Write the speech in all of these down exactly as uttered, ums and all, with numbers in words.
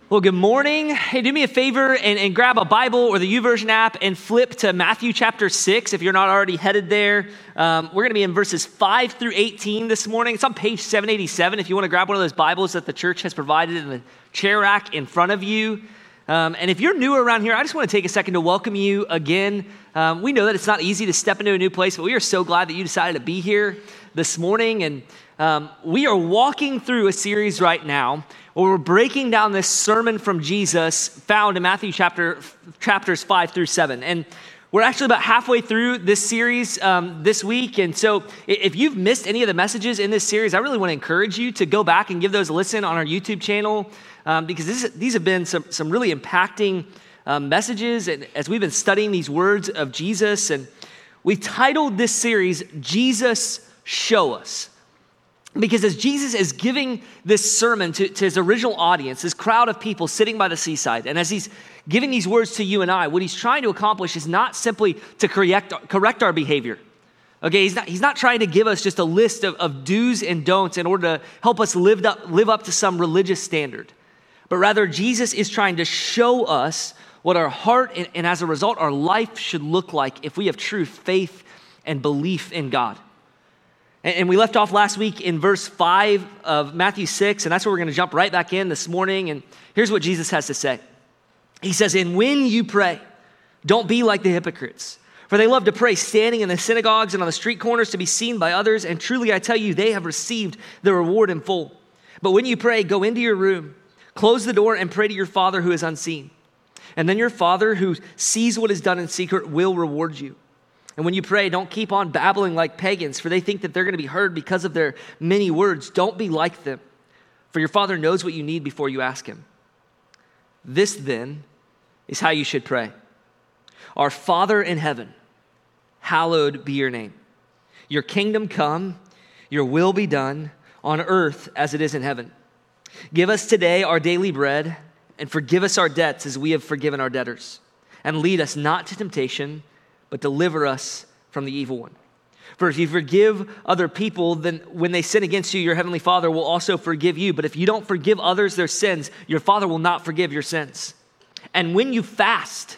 Well, good morning. Hey, do me a favor and, and grab a Bible or the YouVersion app and flip to Matthew chapter six if you're not already headed there. Um, we're going to be in verses five through eighteen this morning. It's on page seven eighty-seven if you want to grab one of those Bibles that the church has provided in the chair rack in front of you. Um, and if you're newer around here, I just want to take a second to welcome you again. Um, we know that it's not easy to step into a new place, but we are so glad that you decided to be here this morning. And um, we are walking through a series right now where we're breaking down this sermon from Jesus found in Matthew chapter chapters five through seven. And we're actually about halfway through this series um, this week. And so if you've missed any of the messages in this series, I really want to encourage you to go back and give those a listen on our YouTube channel um, because this, these have been some, some really impacting um, messages and as we've been studying these words of Jesus. And we titled this series, Jesus Show Us. Because as Jesus is giving this sermon to, to his original audience, this crowd of people sitting by the seaside, and as he's giving these words to you and I, what he's trying to accomplish is not simply to correct, correct our behavior. Okay, he's not, he's not trying to give us just a list of, of do's and don'ts in order to help us live up, live up to some religious standard. But rather, Jesus is trying to show us what our heart and, and as a result, our life should look like if we have true faith and belief in God. And we left off last week in verse five of Matthew six, and that's where we're going to jump right back in this morning. And here's what Jesus has to say. He says, "And when you pray, don't be like the hypocrites, for they love to pray standing in the synagogues and on the street corners to be seen by others. And truly I tell you, they have received their reward in full. But when you pray, go into your room, close the door, and pray to your Father who is unseen. And then your Father who sees what is done in secret will reward you. And when you pray, don't keep on babbling like pagans, for they think that they're going to be heard because of their many words. Don't be like them, for your Father knows what you need before you ask him. This, then, is how you should pray. Our Father in heaven, hallowed be your name. Your kingdom come, your will be done on earth as it is in heaven. Give us today our daily bread, and forgive us our debts as we have forgiven our debtors. And lead us not to temptation, but deliver us from the evil one. For if you forgive other people, then when they sin against you, your heavenly Father will also forgive you. But if you don't forgive others their sins, your Father will not forgive your sins. And when you fast,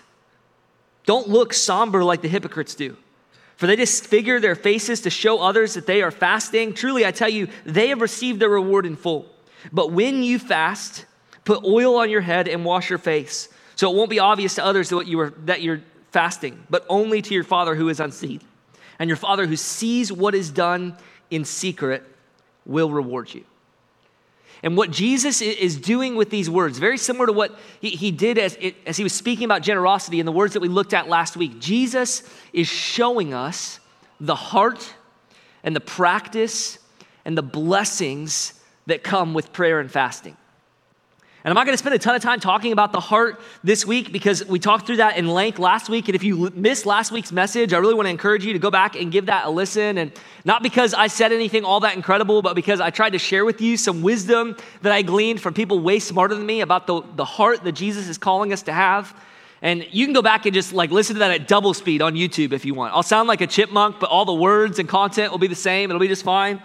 don't look somber like the hypocrites do, for they disfigure their faces to show others that they are fasting. Truly, I tell you, they have received their reward in full. But when you fast, put oil on your head and wash your face, so it won't be obvious to others that you are that you're fasting, but only to your Father who is unseen. And your Father who sees what is done in secret will reward you." And what Jesus is doing with these words, very similar to what he, he did as, as he was speaking about generosity in the words that we looked at last week. Jesus is showing us the heart and the practice and the blessings that come with prayer and fasting. And I'm not going to spend a ton of time talking about the heart this week because we talked through that in length last week. And if you missed last week's message, I really want to encourage you to go back and give that a listen. And not because I said anything all that incredible, but because I tried to share with you some wisdom that I gleaned from people way smarter than me about the, the heart that Jesus is calling us to have. And you can go back and just like listen to that at double speed on YouTube if you want. I'll sound like a chipmunk, but all the words and content will be the same. It'll be just fine.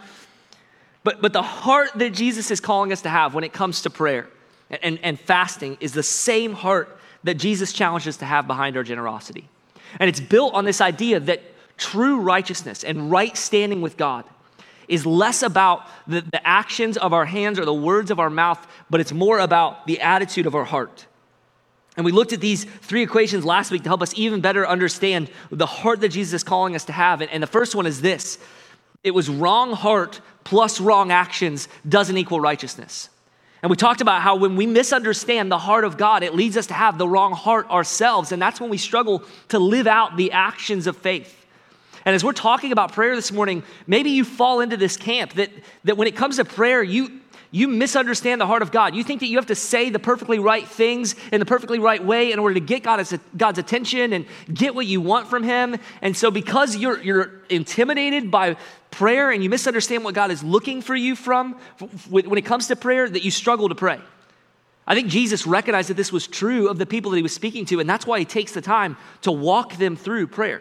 But, but the heart that Jesus is calling us to have when it comes to prayer And, and fasting is the same heart that Jesus challenged us to have behind our generosity. And it's built on this idea that true righteousness and right standing with God is less about the, the actions of our hands or the words of our mouth, but it's more about the attitude of our heart. And we looked at these three equations last week to help us even better understand the heart that Jesus is calling us to have. And, and the first one is this. It was wrong heart plus wrong actions doesn't equal righteousness. And we talked about how when we misunderstand the heart of God, it leads us to have the wrong heart ourselves. And that's when we struggle to live out the actions of faith. And as we're talking about prayer this morning, maybe you fall into this camp that, that when it comes to prayer, you, you misunderstand the heart of God. You think that you have to say the perfectly right things in the perfectly right way in order to get God's, God's attention and get what you want from him. And so because you're, you're intimidated by prayer and you misunderstand what God is looking for you from when it comes to prayer, that you struggle to pray. I think Jesus recognized that this was true of the people that he was speaking to, and that's why he takes the time to walk them through prayer.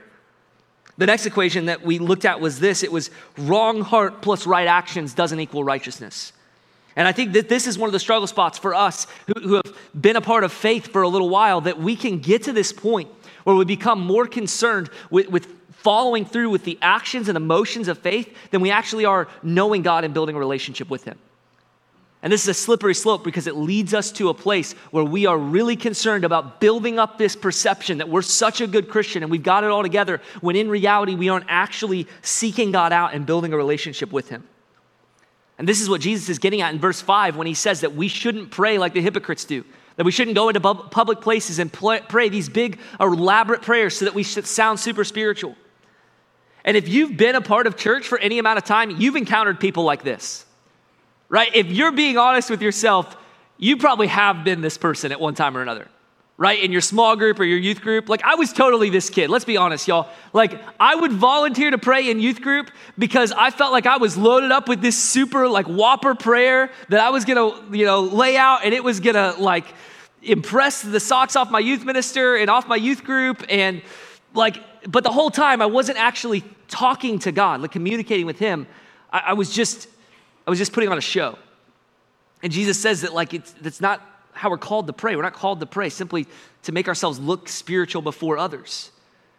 The next equation that we looked at was this. It was wrong heart plus right actions doesn't equal righteousness. And I think that this is one of the struggle spots for us who, who have been a part of faith for a little while, that we can get to this point where we become more concerned with, with following through with the actions and emotions of faith than we actually are knowing God and building a relationship with him. And this is a slippery slope because it leads us to a place where we are really concerned about building up this perception that we're such a good Christian and we've got it all together, when in reality we aren't actually seeking God out and building a relationship with him. And this is what Jesus is getting at in verse five when he says that we shouldn't pray like the hypocrites do, that we shouldn't go into public places and pray these big, elaborate prayers so that we should sound super spiritual. And if you've been a part of church for any amount of time, you've encountered people like this, right? If you're being honest with yourself, you probably have been this person at one time or another, right? In your small group or your youth group. Like, I was totally this kid. Let's be honest, y'all. Like, I would volunteer to pray in youth group because I felt like I was loaded up with this super, like, whopper prayer that I was going to, you know, lay out, and it was going to, like, impress the socks off my youth minister and off my youth group. And, like, but the whole time I wasn't actually talking to God, like communicating with him. I, I was just, I was just putting on a show. And Jesus says that, like, it's, it's not how we're called to pray. We're not called to pray simply to make ourselves look spiritual before others.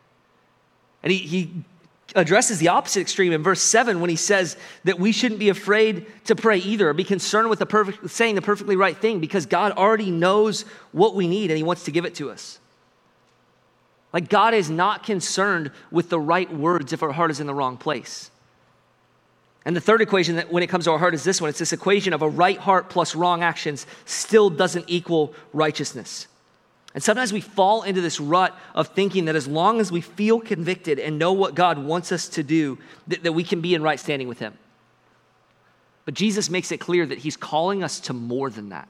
And he, he addresses the opposite extreme in verse seven when he says that we shouldn't be afraid to pray either, or be concerned with the perfect, saying the perfectly right thing, because God already knows what we need and he wants to give it to us. Like, God is not concerned with the right words if our heart is in the wrong place. And the third equation that when it comes to our heart is this one. It's this equation of a right heart plus wrong actions still doesn't equal righteousness. And sometimes we fall into this rut of thinking that as long as we feel convicted and know what God wants us to do, that, that we can be in right standing with him. But Jesus makes it clear that he's calling us to more than that.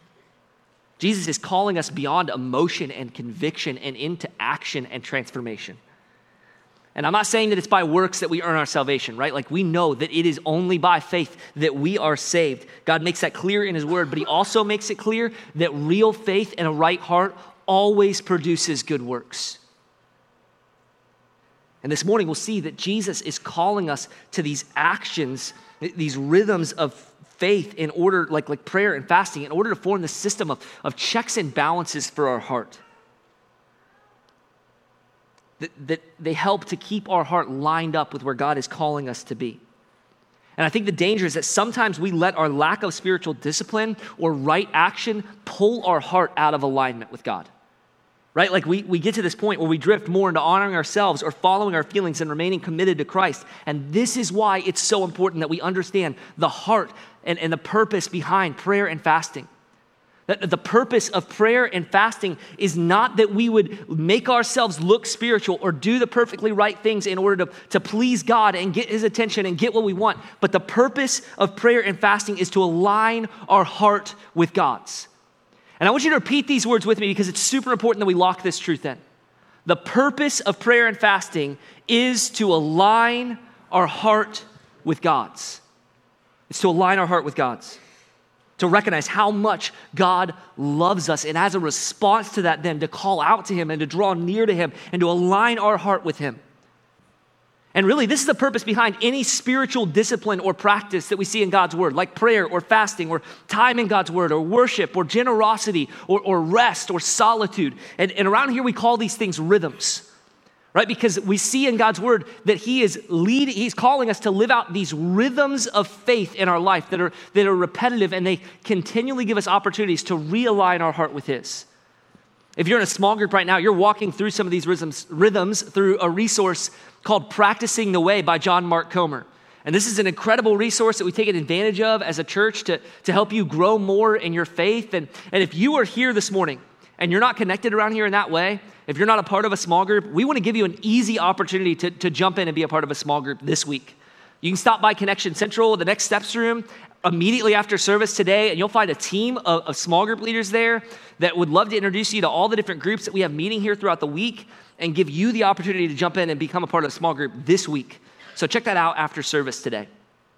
Jesus is calling us beyond emotion and conviction and into action and transformation. And I'm not saying that it's by works that we earn our salvation, right? Like, we know that it is only by faith that we are saved. God makes that clear in his word, but he also makes it clear that real faith and a right heart always produces good works. And this morning we'll see that Jesus is calling us to these actions, these rhythms of faith in order, like, like prayer and fasting, in order to form the system of, of checks and balances for our heart. That, that they help to keep our heart lined up with where God is calling us to be. And I think the danger is that sometimes we let our lack of spiritual discipline or right action pull our heart out of alignment with God. Right? Like, we, we get to this point where we drift more into honoring ourselves or following our feelings and remaining committed to Christ. And this is why it's so important that we understand the heart and, and the purpose behind prayer and fasting. That the purpose of prayer and fasting is not that we would make ourselves look spiritual or do the perfectly right things in order to, to please God and get his attention and get what we want. But the purpose of prayer and fasting is to align our heart with God's. And I want you to repeat these words with me because it's super important that we lock this truth in. The purpose of prayer and fasting is to align our heart with God's. It's to align our heart with God's. To recognize how much God loves us, and as a response to that, then to call out to him and to draw near to him and to align our heart with him. And really, this is the purpose behind any spiritual discipline or practice that we see in God's word, like prayer or fasting or time in God's word or worship or generosity or, or rest or solitude. And, and around here, we call these things rhythms. Right? Because we see in God's word that he is leading, he's calling us to live out these rhythms of faith in our life that are, that are repetitive, and they continually give us opportunities to realign our heart with his. If you're in a small group right now, you're walking through some of these rhythms, rhythms through a resource called Practicing the Way by John Mark Comer. And this is an incredible resource that we take advantage of as a church to, to help you grow more in your faith. And, and if you are here this morning and you're not connected around here in that way, if you're not a part of a small group, we want to give you an easy opportunity to, to jump in and be a part of a small group this week. You can stop by Connection Central, the Next Steps room, immediately after service today, and you'll find a team of, of small group leaders there that would love to introduce you to all the different groups that we have meeting here throughout the week and give you the opportunity to jump in and become a part of a small group this week. So check that out after service today.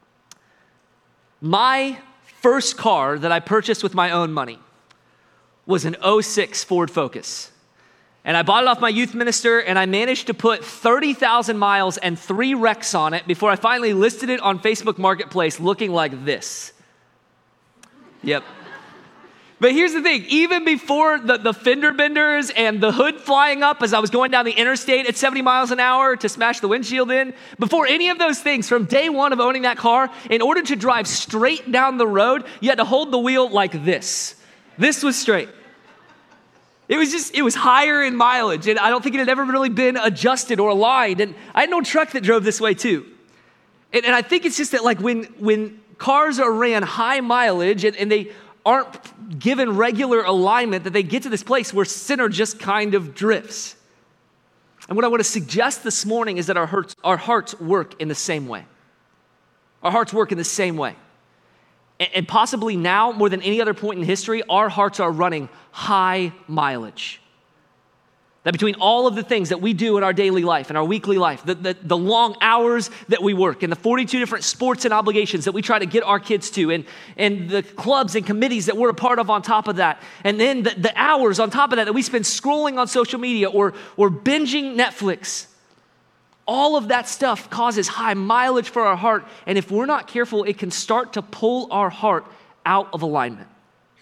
My first car that I purchased with my own money was an oh six Ford Focus. And I bought it off my youth minister, and I managed to put thirty thousand miles and three wrecks on it before I finally listed it on Facebook Marketplace looking like this. Yep. But here's the thing, even before the, the fender benders and the hood flying up as I was going down the interstate at seventy miles an hour to smash the windshield in, before any of those things, from day one of owning that car, in order to drive straight down the road, you had to hold the wheel like this. This was straight. It was just, it was higher in mileage, and I don't think it had ever really been adjusted or aligned. And I had no truck that drove this way too. And, and I think it's just that like when, when cars are ran high mileage and, and they aren't given regular alignment, that they get to this place where sinner just kind of drifts. And what I want to suggest this morning is that our hearts, our hearts work in the same way. Our hearts work in the same way. And, and possibly now, more than any other point in history, our hearts are running high mileage. That between all of the things that we do in our daily life and our weekly life, the, the, the long hours that we work and the forty-two different sports and obligations that we try to get our kids to, and, and the clubs and committees that we're a part of on top of that, and then the, the hours on top of that that we spend scrolling on social media or, or binging Netflix, all of that stuff causes high mileage for our heart, and if we're not careful, it can start to pull our heart out of alignment.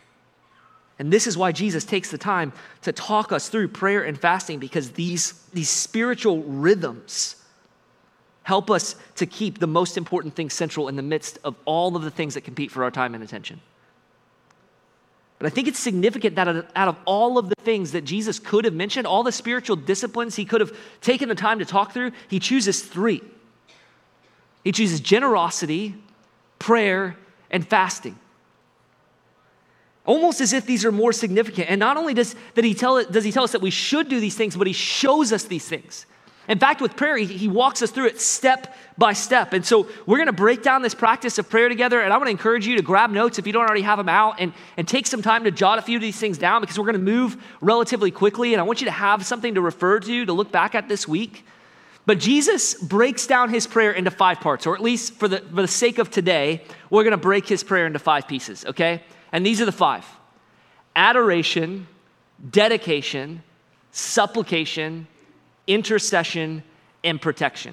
And this is why Jesus takes the time to talk us through prayer and fasting, because these, these spiritual rhythms help us to keep the most important thing central in the midst of all of the things that compete for our time and attention. But I think it's significant that out of all of the things that Jesus could have mentioned, all the spiritual disciplines he could have taken the time to talk through, he chooses three. He chooses generosity, prayer, and fasting. Almost as if these are more significant. And not only does, that he tell, does he tell us that we should do these things, but he shows us these things. In fact, with prayer, he, he walks us through it step by step. And so we're going to break down this practice of prayer together. And I want to encourage you to grab notes if you don't already have them out, and, and take some time to jot a few of these things down, because we're going to move relatively quickly. And I want you to have something to refer to, to look back at this week. But Jesus breaks down his prayer into five parts, or at least for the, for the sake of today, we're going to break his prayer into five pieces, okay? And these are the five: adoration, dedication, supplication, intercession, and protection.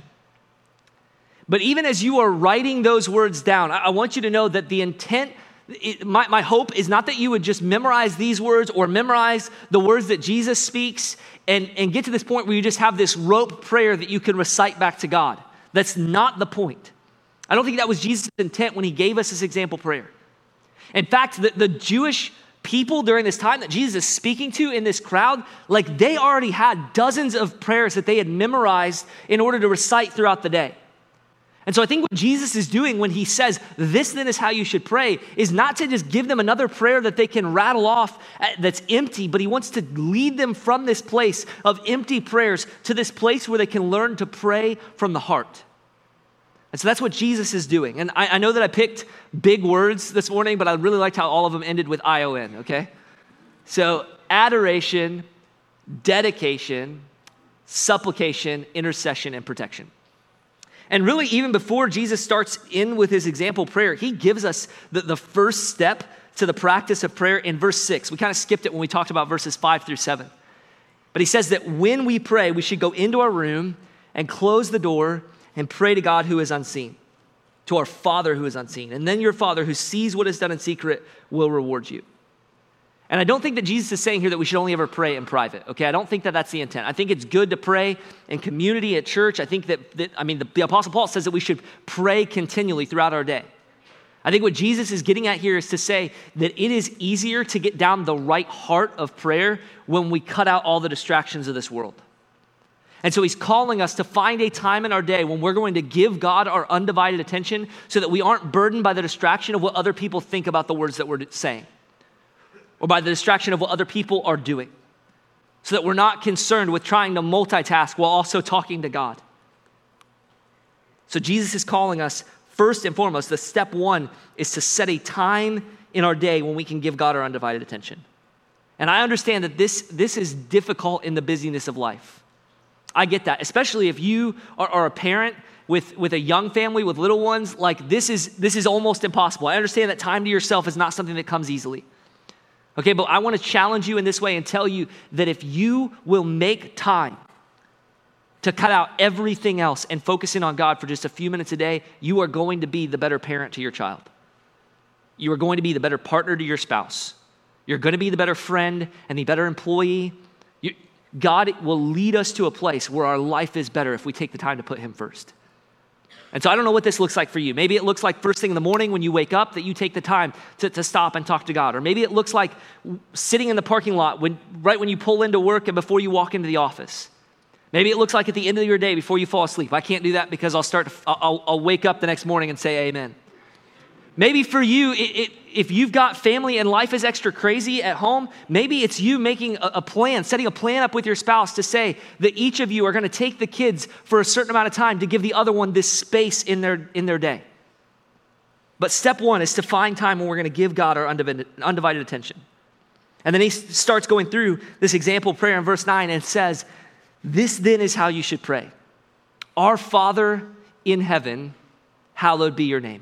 But even as you are writing those words down, I want you to know that the intent, it, my, my hope is not that you would just memorize these words or memorize the words that Jesus speaks and, and get to this point where you just have this rote prayer that you can recite back to God. That's not the point. I don't think that was Jesus' intent when he gave us this example prayer. In fact, the, the Jewish people during this time that Jesus is speaking to in this crowd, like they already had dozens of prayers that they had memorized in order to recite throughout the day. And so I think what Jesus is doing when he says, this then is how you should pray, is not to just give them another prayer that they can rattle off that's empty, but he wants to lead them from this place of empty prayers to this place where they can learn to pray from the heart. And so that's what Jesus is doing. And I, I know that I picked big words this morning, but I really liked how all of them ended with I O N, okay? So adoration, dedication, supplication, intercession, and protection. And really, even before Jesus starts in with his example prayer, he gives us the, the first step to the practice of prayer in verse six. We kind of skipped it when we talked about verses five through seven. But he says that when we pray, we should go into our room and close the door and pray to God who is unseen, to our Father who is unseen. And then your Father who sees what is done in secret will reward you. And I don't think that Jesus is saying here that we should only ever pray in private, okay? I don't think that that's the intent. I think it's good to pray in community at church. I think that, that I mean, the, the Apostle Paul says that we should pray continually throughout our day. I think what Jesus is getting at here is to say that it is easier to get down the right heart of prayer when we cut out all the distractions of this world. And so he's calling us to find a time in our day when we're going to give God our undivided attention so that we aren't burdened by the distraction of what other people think about the words that we're saying, or by the distraction of what other people are doing, so that we're not concerned with trying to multitask while also talking to God. So Jesus is calling us, first and foremost, the step one is to set a time in our day when we can give God our undivided attention. And I understand that this, this is difficult in the busyness of life. I get that, especially if you are, are a parent with, with a young family, with little ones. Like this is, this is almost impossible. I understand that time to yourself is not something that comes easily. Okay, but I want to challenge you in this way and tell you that if you will make time to cut out everything else and focus in on God for just a few minutes a day, you are going to be the better parent to your child. You are going to be the better partner to your spouse. You're going to be the better friend and the better employee. You, God will lead us to a place where our life is better if we take the time to put him first. And so I don't know what this looks like for you. Maybe it looks like first thing in the morning when you wake up that you take the time to, to stop and talk to God. Or maybe it looks like sitting in the parking lot when, right when you pull into work and before you walk into the office. Maybe it looks like at the end of your day before you fall asleep. I can't do that because I'll start. To, I'll, I'll wake up the next morning and say amen. Maybe for you, it, it, if you've got family and life is extra crazy at home, maybe it's you making a, a plan, setting a plan up with your spouse to say that each of you are going to take the kids for a certain amount of time to give the other one this space in their, in their day. But step one is to find time when we're going to give God our undivided, undivided attention. And then he starts going through this example prayer in verse nine and says, "This then is how you should pray. Our Father in heaven, hallowed be your name."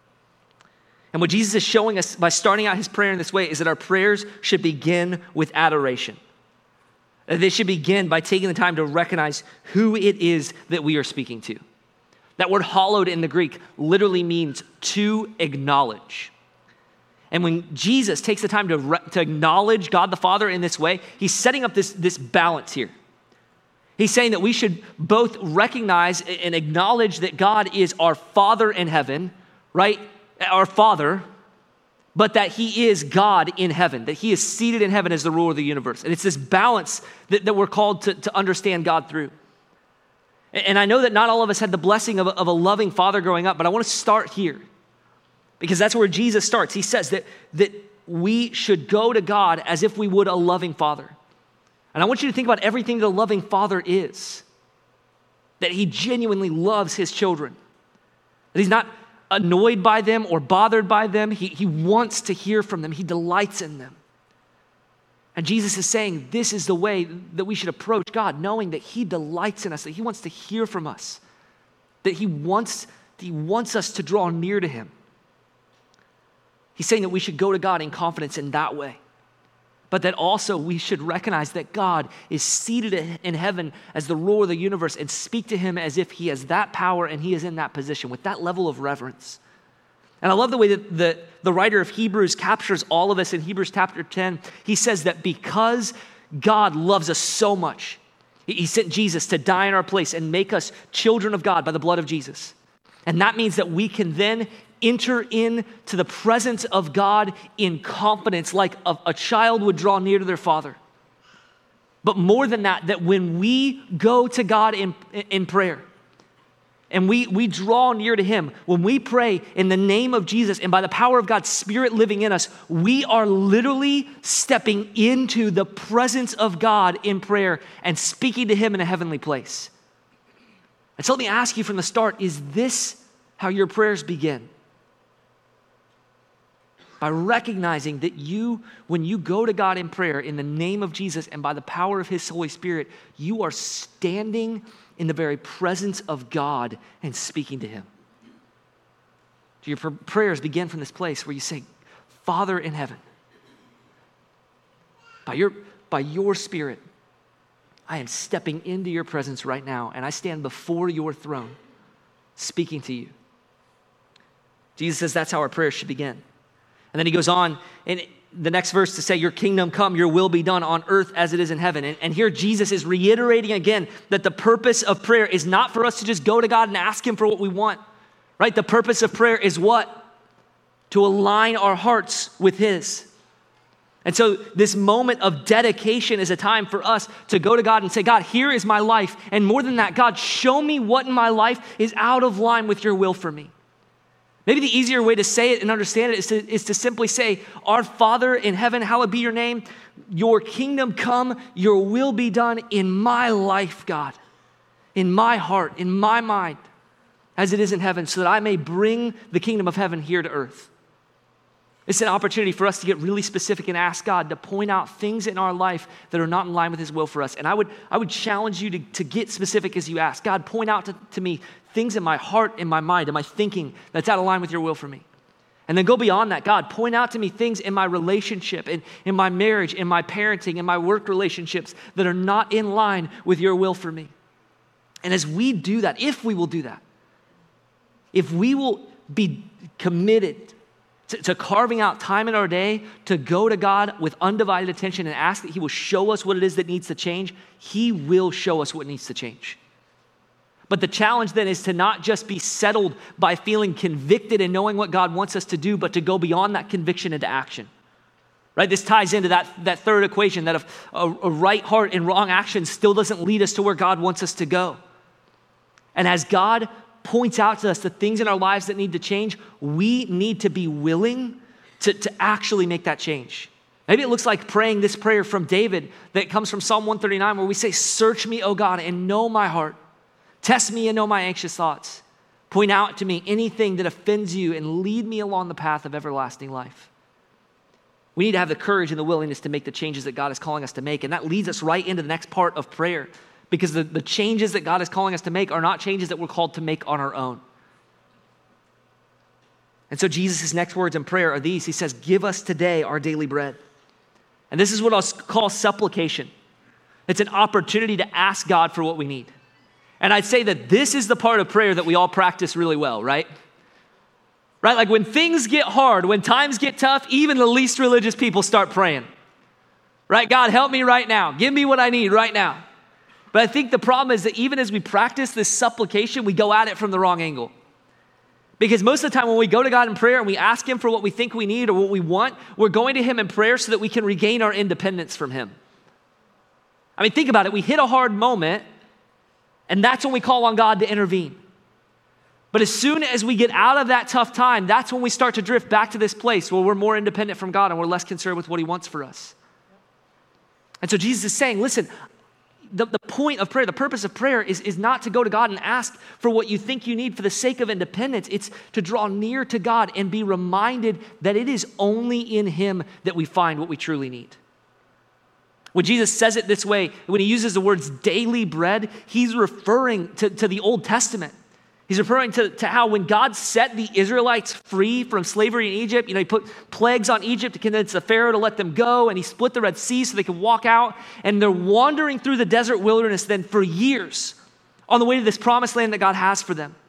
And what Jesus is showing us by starting out his prayer in this way is that our prayers should begin with adoration. They should begin by taking the time to recognize who it is that we are speaking to. That word hallowed in the Greek literally means to acknowledge. And when Jesus takes the time to, re- to acknowledge God the Father in this way, he's setting up this, this balance here. He's saying that we should both recognize and acknowledge that God is our Father in heaven, right? Our Father, but that he is God in heaven, that he is seated in heaven as the ruler of the universe. And it's this balance that, that we're called to, to understand God through. And I know that not all of us had the blessing of a, of a loving father growing up, but I want to start here because that's where Jesus starts. He says that, that we should go to God as if we would a loving father. And I want you to think about everything that a loving father is, that he genuinely loves his children, that he's not annoyed by them or bothered by them. He, he wants to hear from them. He delights in them. And Jesus is saying this is the way that we should approach God, knowing that he delights in us, that he wants to hear from us, that he wants, he wants us to draw near to him. He's saying that we should go to God in confidence in that way. But that also we should recognize that God is seated in heaven as the ruler of the universe and speak to him as if he has that power and he is in that position with that level of reverence. And I love the way that the, the writer of Hebrews captures all of this in Hebrews chapter ten. He says that because God loves us so much, he, he sent Jesus to die in our place and make us children of God by the blood of Jesus. And that means that we can then enter into the presence of God in confidence like a, a child would draw near to their father. But more than that, that when we go to God in, in prayer and we, we draw near to him, when we pray in the name of Jesus and by the power of God's Spirit living in us, we are literally stepping into the presence of God in prayer and speaking to him in a heavenly place. And so let me ask you from the start, is this how your prayers begin? By recognizing that you, when you go to God in prayer in the name of Jesus and by the power of his Holy Spirit, you are standing in the very presence of God and speaking to him. Your prayers begin from this place where you say, Father in heaven, by your, by your Spirit, I am stepping into your presence right now and I stand before your throne speaking to you. Jesus says that's how our prayers should begin. And then he goes on in the next verse to say, your kingdom come, your will be done on earth as it is in heaven. And, and here Jesus is reiterating again that the purpose of prayer is not for us to just go to God and ask him for what we want, right? The purpose of prayer is what? To align our hearts with his. And so this moment of dedication is a time for us to go to God and say, God, here is my life. And more than that, God, show me what in my life is out of line with your will for me. Maybe the easier way to say it and understand it is to, is to simply say, our Father in heaven, hallowed be your name. Your kingdom come, your will be done in my life, God, in my heart, in my mind, as it is in heaven, so that I may bring the kingdom of heaven here to earth. It's an opportunity for us to get really specific and ask God to point out things in our life that are not in line with his will for us. And I would, I would challenge you to, to get specific as you ask. God, point out to, to me things in my heart, in my mind, in my thinking that's out of line with your will for me. And then go beyond that. God, point out to me things in my relationship, in, in my marriage, in my parenting, in my work relationships that are not in line with your will for me. And as we do that, if we will do that, if we will be committed to, to carving out time in our day to go to God with undivided attention and ask that he will show us what it is that needs to change, he will show us what needs to change. But the challenge then is to not just be settled by feeling convicted and knowing what God wants us to do, but to go beyond that conviction into action. Right? This ties into that, that third equation, that if a, a right heart and wrong action still doesn't lead us to where God wants us to go. And as God points out to us the things in our lives that need to change, we need to be willing to, to actually make that change. Maybe it looks like praying this prayer from David that comes from Psalm one thirty-nine, where we say, search me, O God, and know my heart. Test me and know my anxious thoughts. Point out to me anything that offends you and lead me along the path of everlasting life. We need to have the courage and the willingness to make the changes that God is calling us to make. And that leads us right into the next part of prayer, because the, the changes that God is calling us to make are not changes that we're called to make on our own. And so Jesus' next words in prayer are these. He says, give us today our daily bread. And this is what I'll call supplication. It's an opportunity to ask God for what we need. And I'd say that this is the part of prayer that we all practice really well, right? Right? Like when things get hard, when times get tough, even the least religious people start praying. Right? God, help me right now. Give me what I need right now. But I think the problem is that even as we practice this supplication, we go at it from the wrong angle. Because most of the time when we go to God in prayer and we ask him for what we think we need or what we want, we're going to him in prayer so that we can regain our independence from him. I mean, think about it. We hit a hard moment, and that's when we call on God to intervene. But as soon as we get out of that tough time, that's when we start to drift back to this place where we're more independent from God and we're less concerned with what he wants for us. And so Jesus is saying, listen, the, the point of prayer, the purpose of prayer is, is not to go to God and ask for what you think you need for the sake of independence. It's to draw near to God and be reminded that it is only in him that we find what we truly need. When Jesus says it this way, when he uses the words daily bread, he's referring to, to the Old Testament. He's referring to, to how when God set the Israelites free from slavery in Egypt, you know, he put plagues on Egypt to convince the Pharaoh to let them go, and he split the Red Sea so they could walk out, and they're wandering through the desert wilderness then for years on the way to this promised land that God has for them.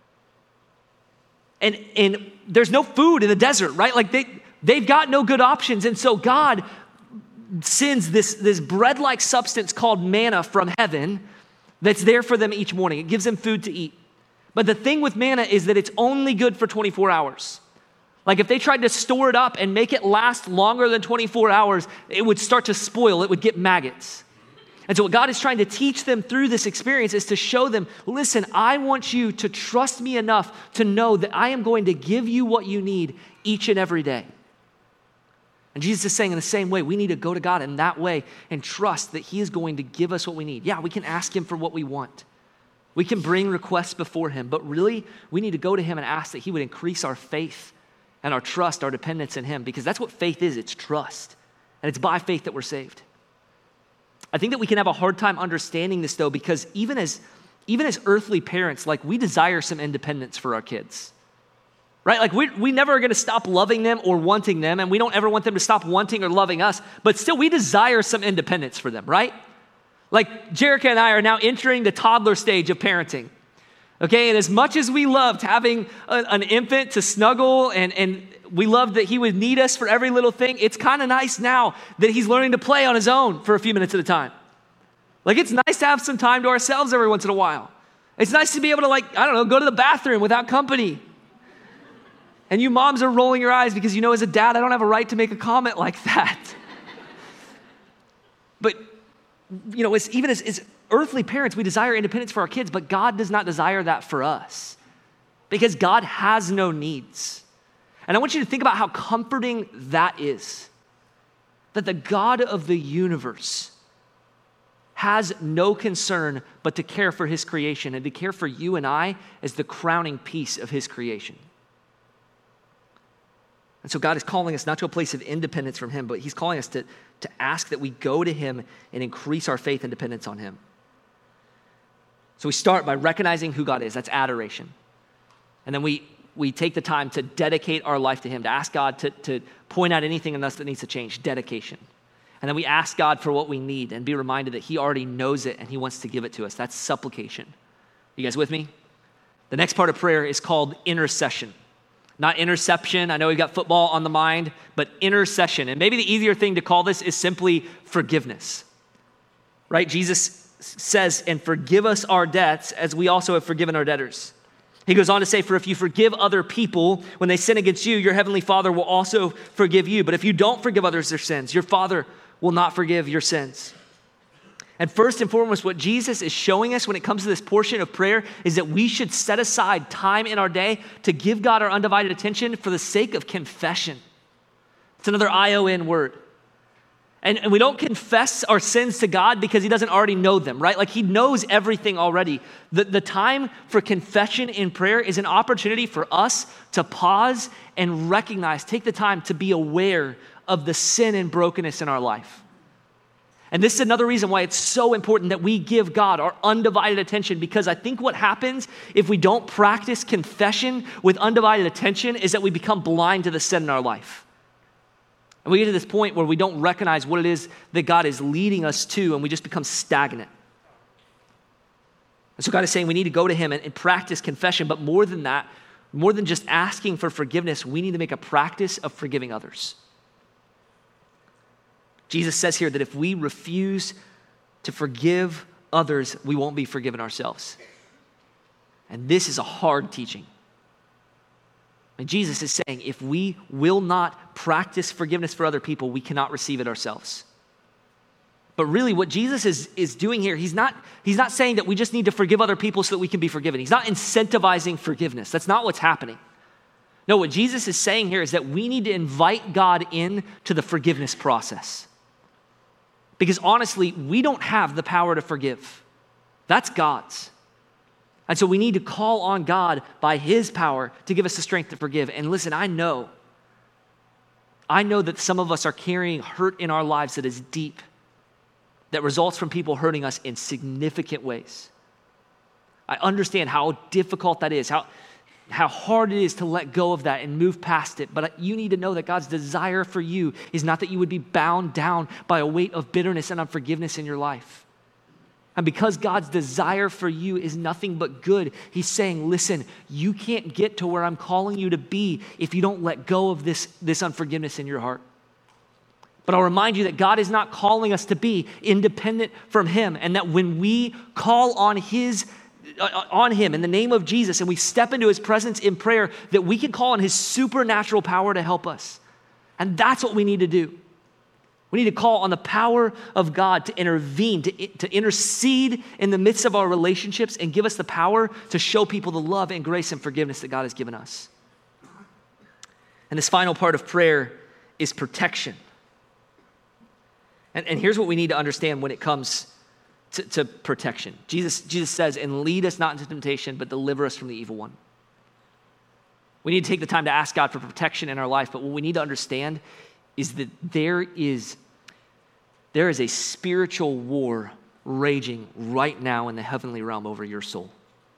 And, and there's no food in the desert, right? Like they, they've got no good options, and so God sends this, this bread-like substance called manna from heaven that's there for them each morning. It gives them food to eat. But the thing with manna is that it's only good for twenty-four hours. Like if they tried to store it up and make it last longer than twenty-four hours, it would start to spoil. It would get maggots. And so what God is trying to teach them through this experience is to show them, listen, I want you to trust me enough to know that I am going to give you what you need each and every day. And Jesus is saying in the same way, we need to go to God in that way and trust that he is going to give us what we need. Yeah, we can ask him for what we want. We can bring requests before him, but really we need to go to him and ask that he would increase our faith and our trust, our dependence in him, because that's what faith is. It's trust. And it's by faith that we're saved. I think that we can have a hard time understanding this though, because even as, even as earthly parents, like we desire some independence for our kids. Right? Like we we never are going to stop loving them or wanting them, and we don't ever want them to stop wanting or loving us, but still we desire some independence for them, right? Like Jerica and I are now entering the toddler stage of parenting. Okay, and as much as we loved having a, an infant to snuggle and, and we loved that he would need us for every little thing, it's kind of nice now that he's learning to play on his own for a few minutes at a time. Like it's nice to have some time to ourselves every once in a while. It's nice to be able to like, I don't know, go to the bathroom without company. And you moms are rolling your eyes because you know as a dad, I don't have a right to make a comment like that. But, you know, as, even as, as earthly parents, we desire independence for our kids, but God does not desire that for us because God has no needs. And I want you to think about how comforting that is, that the God of the universe has no concern but to care for his creation and to care for you and I as the crowning piece of his creation. And so God is calling us not to a place of independence from him, but he's calling us to, to ask that we go to him and increase our faith and dependence on him. So we start by recognizing who God is. That's adoration. And then we, we take the time to dedicate our life to him, to ask God to, to point out anything in us that needs to change, dedication. And then we ask God for what we need and be reminded that he already knows it and he wants to give it to us. That's supplication. You guys with me? The next part of prayer is called intercession. Not interception. I know we've got football on the mind, but intercession. And maybe the easier thing to call this is simply forgiveness, right? Jesus says, and forgive us our debts as we also have forgiven our debtors. He goes on to say, for if you forgive other people when they sin against you, your heavenly Father will also forgive you. But if you don't forgive others their sins, your Father will not forgive your sins. And first and foremost, what Jesus is showing us when it comes to this portion of prayer is that we should set aside time in our day to give God our undivided attention for the sake of confession. It's another I O N word. And, and we don't confess our sins to God because he doesn't already know them, right? Like he knows everything already. The, the time for confession in prayer is an opportunity for us to pause and recognize, take the time to be aware of the sin and brokenness in our life. And this is another reason why it's so important that we give God our undivided attention, because I think what happens if we don't practice confession with undivided attention is that we become blind to the sin in our life. And we get to this point where we don't recognize what it is that God is leading us to, and we just become stagnant. And so God is saying we need to go to him and, and practice confession, but more than that, more than just asking for forgiveness, we need to make a practice of forgiving others. Jesus says here that if we refuse to forgive others, we won't be forgiven ourselves. And this is a hard teaching. And Jesus is saying if we will not practice forgiveness for other people, we cannot receive it ourselves. But really what Jesus is, is doing here, he's not, he's not saying that we just need to forgive other people so that we can be forgiven. He's not incentivizing forgiveness. That's not what's happening. No, what Jesus is saying here is that we need to invite God in to the forgiveness process. Because honestly, we don't have the power to forgive. That's God's. And so we need to call on God by his power to give us the strength to forgive. And listen, I know, I know that some of us are carrying hurt in our lives that is deep, that results from people hurting us in significant ways. I understand how difficult that is, how, how hard it is to let go of that and move past it. But you need to know that God's desire for you is not that you would be bound down by a weight of bitterness and unforgiveness in your life. And because God's desire for you is nothing but good, he's saying, listen, you can't get to where I'm calling you to be if you don't let go of this, this unforgiveness in your heart. But I'll remind you that God is not calling us to be independent from him, and that when we call on his on him in the name of Jesus and we step into his presence in prayer, that we can call on his supernatural power to help us. And that's what we need to do. We need to call on the power of God to intervene, to, to intercede in the midst of our relationships and give us the power to show people the love and grace and forgiveness that God has given us. And this final part of prayer is protection. And, and here's what we need to understand when it comes To, to protection. Jesus, Jesus says, and lead us not into temptation, but deliver us from the evil one. We need to take the time to ask God for protection in our life, but what we need to understand is that there is, there is a spiritual war raging right now in the heavenly realm over your soul.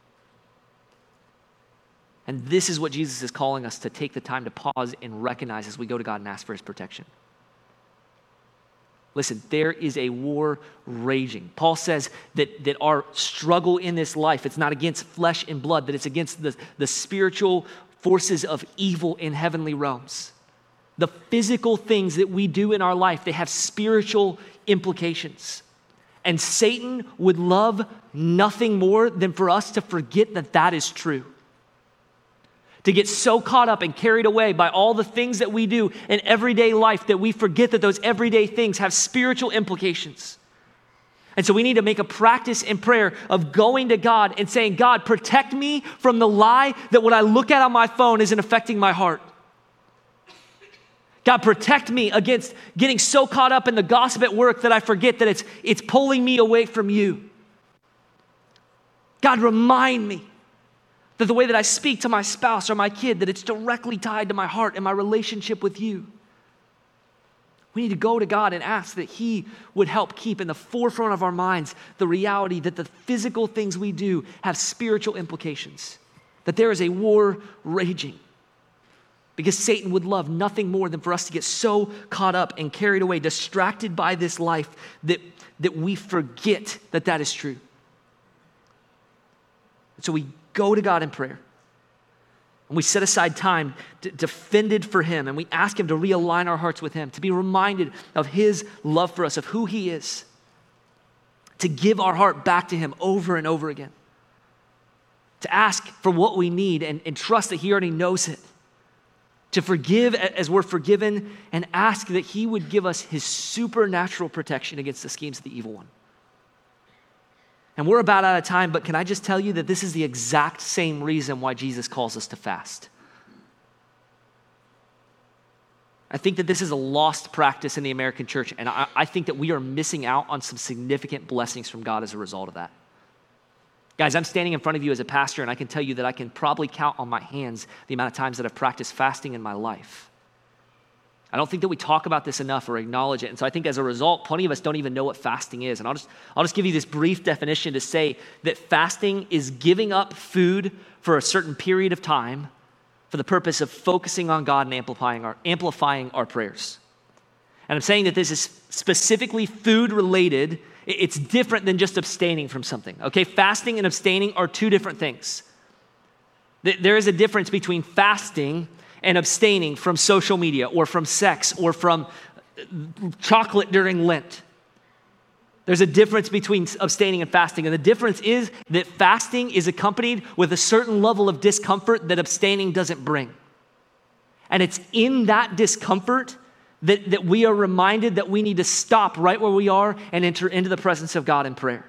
And this is what Jesus is calling us to take the time to pause and recognize as we go to God and ask for his protection. Listen, there is a war raging. Paul says that, that our struggle in this life, it's not against flesh and blood, that it's against the, the spiritual forces of evil in heavenly realms. The physical things that we do in our life, they have spiritual implications. And Satan would love nothing more than for us to forget that that is true. To get so caught up and carried away by all the things that we do in everyday life that we forget that those everyday things have spiritual implications. And so we need to make a practice in prayer of going to God and saying, God, protect me from the lie that what I look at on my phone isn't affecting my heart. God, protect me against getting so caught up in the gossip at work that I forget that it's, it's pulling me away from you. God, remind me that the way that I speak to my spouse or my kid, that it's directly tied to my heart and my relationship with you. We need to go to God and ask that he would help keep in the forefront of our minds the reality that the physical things we do have spiritual implications, that there is a war raging. Because Satan would love nothing more than for us to get so caught up and carried away, distracted by this life, that, that we forget that that is true. So we go to God in prayer. And we set aside time to, defended for him, and we ask him to realign our hearts with him, to be reminded of his love for us, of who he is, to give our heart back to him over and over again, to ask for what we need and, and trust that he already knows it, to forgive as we're forgiven, and ask that he would give us his supernatural protection against the schemes of the evil one. And we're about out of time, but can I just tell you that this is the exact same reason why Jesus calls us to fast. I think that this is a lost practice in the American church, and I, I think that we are missing out on some significant blessings from God as a result of that. Guys, I'm standing in front of you as a pastor, and I can tell you that I can probably count on my hands the amount of times that I've practiced fasting in my life. I don't think that we talk about this enough or acknowledge it. And so I think as a result, plenty of us don't even know what fasting is. And I'll just, I'll just give you this brief definition to say that fasting is giving up food for a certain period of time for the purpose of focusing on God and amplifying our, amplifying our prayers. And I'm saying that this is specifically food related. It's different than just abstaining from something, okay? Fasting and abstaining are two different things. There is a difference between fasting and abstaining from social media or from sex or from chocolate during Lent. There's a difference between abstaining and fasting, and the difference is that fasting is accompanied with a certain level of discomfort that abstaining doesn't bring. And it's in that discomfort that, that we are reminded that we need to stop right where we are and enter into the presence of God in prayer.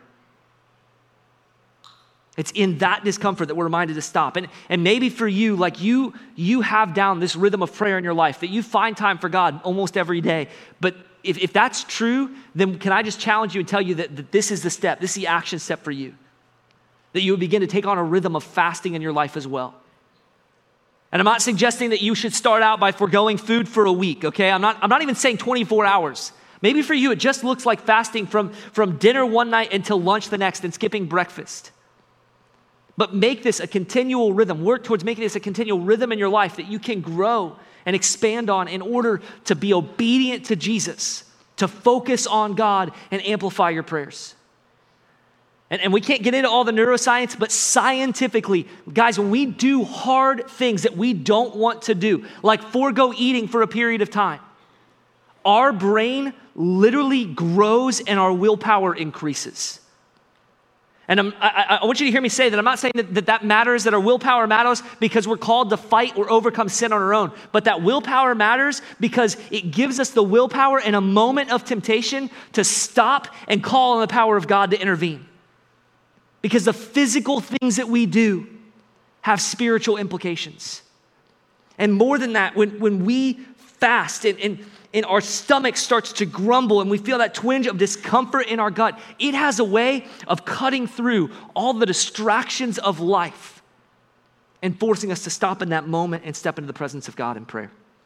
It's in that discomfort that we're reminded to stop. And, and maybe for you, like you, you have down this rhythm of prayer in your life, that you find time for God almost every day. But if, if that's true, then can I just challenge you and tell you that, that this is the step, this is the action step for you. That you would begin to take on a rhythm of fasting in your life as well. And I'm not suggesting that you should start out by foregoing food for a week, okay? I'm not, I'm not even saying twenty-four hours. Maybe for you, it just looks like fasting from, from dinner one night until lunch the next and skipping breakfast. But make this a continual rhythm. Work towards making this a continual rhythm in your life that you can grow and expand on in order to be obedient to Jesus, to focus on God and amplify your prayers. And, and we can't get into all the neuroscience, but scientifically, guys, when we do hard things that we don't want to do, like forego eating for a period of time, our brain literally grows and our willpower increases. And I'm, I, I want you to hear me say that I'm not saying that, that that matters, that our willpower matters because we're called to fight or overcome sin on our own. But that willpower matters because it gives us the willpower in a moment of temptation to stop and call on the power of God to intervene. Because the physical things that we do have spiritual implications. And more than that, when, when we fast and, and and our stomach starts to grumble and we feel that twinge of discomfort in our gut, it has a way of cutting through all the distractions of life and forcing us to stop in that moment and step into the presence of God in prayer.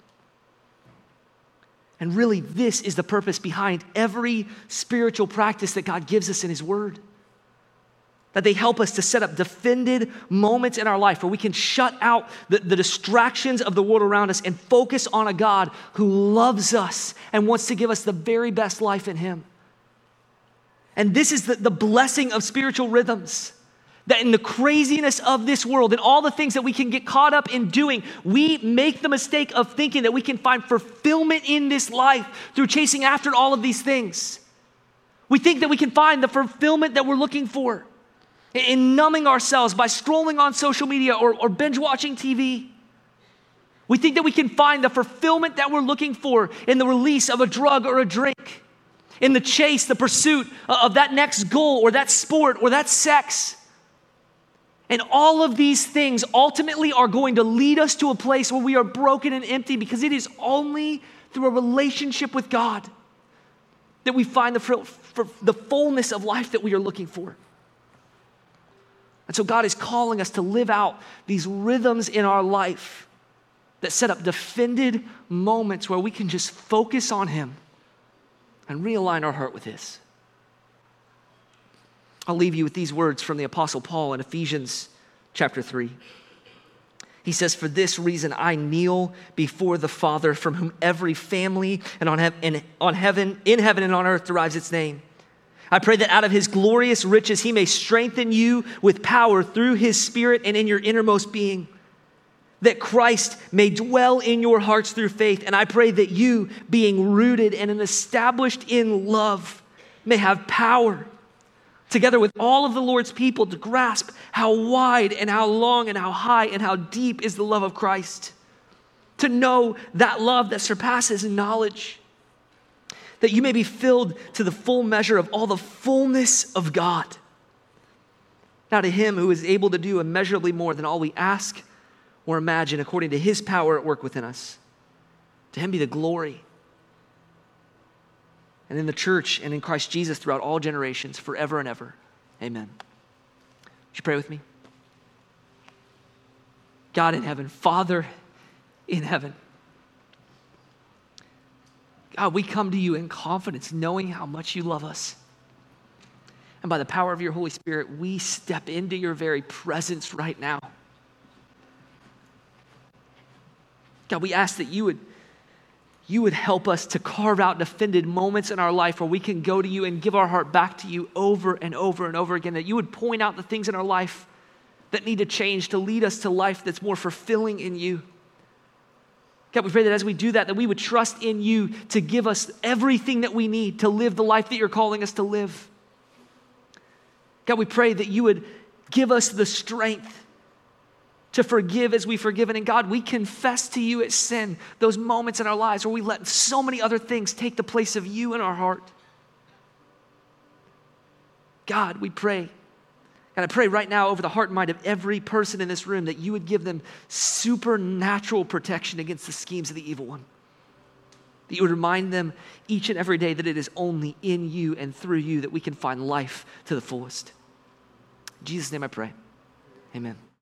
And really, this is the purpose behind every spiritual practice that God gives us in His Word. That they help us to set up defended moments in our life where we can shut out the, the distractions of the world around us and focus on a God who loves us and wants to give us the very best life in Him. And this is the, the blessing of spiritual rhythms. That in the craziness of this world and all the things that we can get caught up in doing, we make the mistake of thinking that we can find fulfillment in this life through chasing after all of these things. We think that we can find the fulfillment that we're looking for in numbing ourselves by scrolling on social media or, or binge watching T V. We think that we can find the fulfillment that we're looking for in the release of a drug or a drink, in the chase, the pursuit of that next goal or that sport or that sex. And all of these things ultimately are going to lead us to a place where we are broken and empty, because it is only through a relationship with God that we find the, the fullness of life that we are looking for. And so God is calling us to live out these rhythms in our life that set up defended moments where we can just focus on Him and realign our heart with His. I'll leave you with these words from the Apostle Paul in Ephesians chapter three. He says, "For this reason I kneel before the Father, from whom every family and on, he- and on heaven, in heaven and on earth derives its name. I pray that out of His glorious riches He may strengthen you with power through His Spirit and in your innermost being. that Christ may dwell in your hearts through faith. And I pray that you, being rooted and established in love, may have power, together with all of the Lord's people, to grasp how wide and how long and how high and how deep is the love of Christ. To know that love that surpasses knowledge. That you may be filled to the full measure of all the fullness of God. Now to him who is able to do immeasurably more than all we ask or imagine, according to his power at work within us. To him be the glory. And in the church and in Christ Jesus throughout all generations, forever and ever. Amen. Would you pray with me? God in heaven, Father in heaven, God, we come to you in confidence, knowing how much you love us. And by the power of your Holy Spirit, we step into your very presence right now. God, we ask that you would, you would help us to carve out defended moments in our life where we can go to you and give our heart back to you over and over and over again, that you would point out the things in our life that need to change to lead us to life that's more fulfilling in you. God, we pray that as we do that, that we would trust in you to give us everything that we need to live the life that you're calling us to live. God, we pray that you would give us the strength to forgive as we've forgiven. And God, we confess to you at sin those moments in our lives where we let so many other things take the place of you in our heart. God, we pray. God, I pray right now over the heart and mind of every person in this room that you would give them supernatural protection against the schemes of the evil one. That you would remind them each and every day that it is only in you and through you that we can find life to the fullest. In Jesus' name I pray. Amen.